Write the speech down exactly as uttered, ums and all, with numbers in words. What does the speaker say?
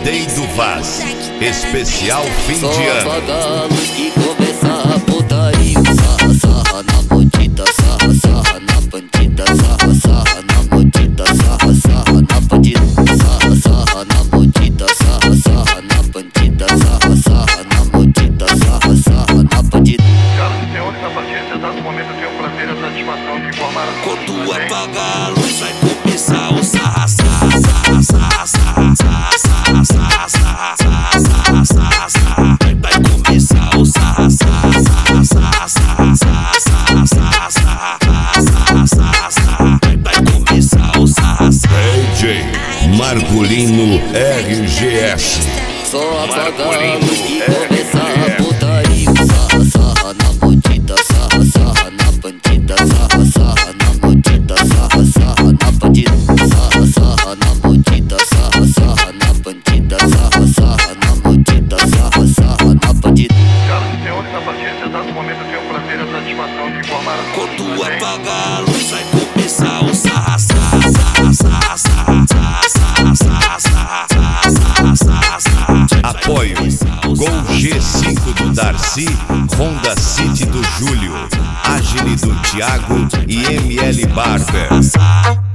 Day do Vaz, especial fim Só de ano. apaga a luz que começa a putaria. Sarra, sarra na bandida, sarra, sarra na bandida, sarra, sarra na bandida, sarra, sarra na bandida, sarra, sarra na bandida, sarra, sarra na bandida, sarra, sarra na bandida, sarra, sarra na bandida. Senhoras e senhores, a partir desse exato momento eu tenho o prazer e a satisfação de informar a quando apagar a luz vai começar o sarra, sarra, sarra, sarra, sarra, sarra, sarra, sarra, sarra, sarra, sarra. Vai começar o sarra, sarra, sarra, sarra, sarra, sarra, sarra, sarra, sarra, sarra. Vai começar o sarra, sarra. D J Marcolino R G S. Só apaga a luz que começa a putaria. Sarra, sarra na bandida, sarra, sarra na bandida, sarra, sarra na bandida, sarra, sarra na bandida, sarra, sarra na bandida, sarra, sarra na bandida, sarra, sarra na bandida, sarra, sarra na bandida. Senhoras e senhores, a partir desse exato momento eu tenho o prazer e a satisfação de informar a quando apagar a luz vai começar o sarra, sarra, sarra, sarra, sarra, sarra, sarra, sarra, sarra, sarra. Apoio Gol G cinco do Darcy, Honda City do Júlio, Agile do Thiago e M L Barber.